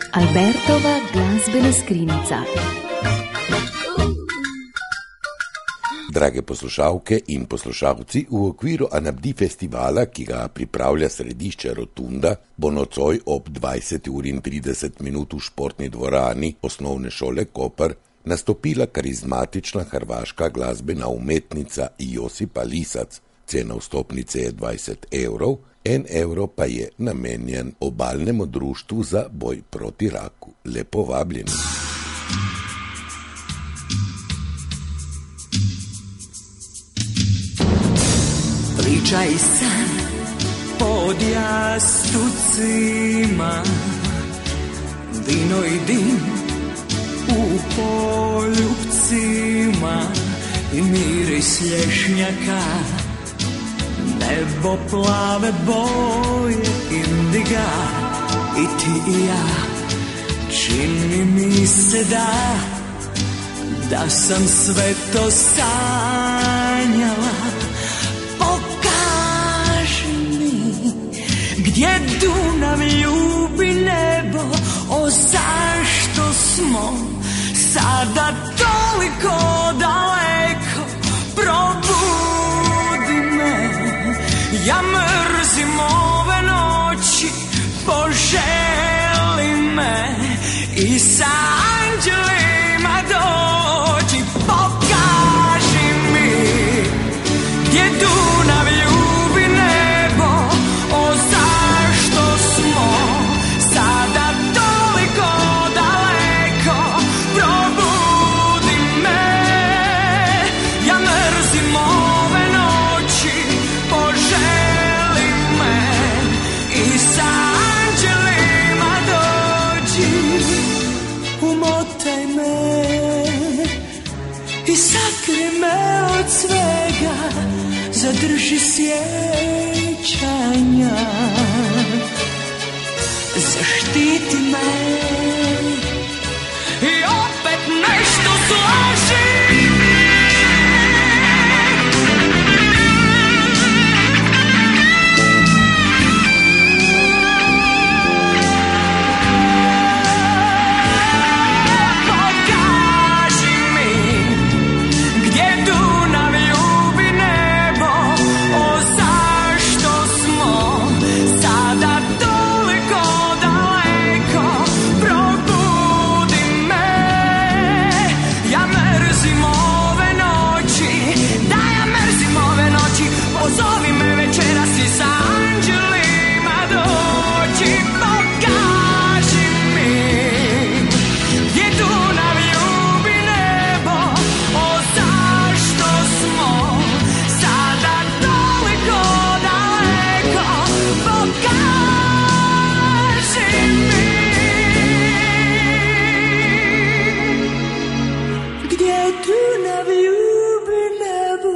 Albertova glazbena skrinjica. Drage poslušalke in poslušalci, v okviru Anabdi festivala, ki ga pripravlja Središče Rotunda, bo nocoj ob 20:30 v športni dvorani Osnovne šole Koper nastopila karizmatična hrvaška glasbena umetnica Josipa Lisac. Cena vstopnice je 20 €, 1 € pa je namenjen obalnemu društvu za boj proti raku. Lepo vabljeni. Pričaj san pod jastucima, vino i dim u poljupcima i miris lješnjaka, nebo plave boje indiga. I ti i ja, čini mi se da sam sve to sanjala. Gdje Dunav ljubi nebo, o zašto smo sada toliko daleko, probudi me. Ja mrzim ove noći, poželi me i sa anđelima dođi, pokaži mi gdje Dunav ljubi nebo, o zašto smo sada toliko daleko, probudi me. Ja mrzim ove noći, poželi me i sa anđelima dođi. Umotaj me i sakri me od svega, zadrži sjećanja, zaštiti me i opet nešto slaži. Zovi me večeras i sa anđelima dođi, pokaži mi gdje Dunav ljubi nebo, o zašto smo sada toliko daleko, pokaži mi gdje Dunav ljubi nebo.